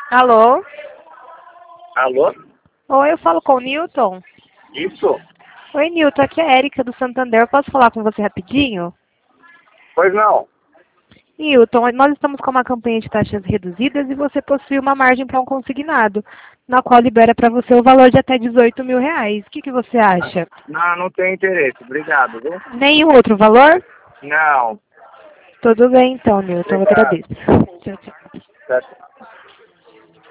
Alô? Alô? Oi, eu falo com o Newton. Isso? Oi, Newton, aqui é a Érica do Santander. Eu posso falar com você rapidinho? Pois não. Newton, nós estamos com uma campanha de taxas reduzidas e você possui uma margem para um consignado, na qual libera para você o valor de até R$ 18.000. O que você acha? Não tem interesse. Obrigado, viu? Nenhum outro valor? Não. Tudo bem então, Newton, eu Obrigado. agradeço. Tchau, tchau. Certo.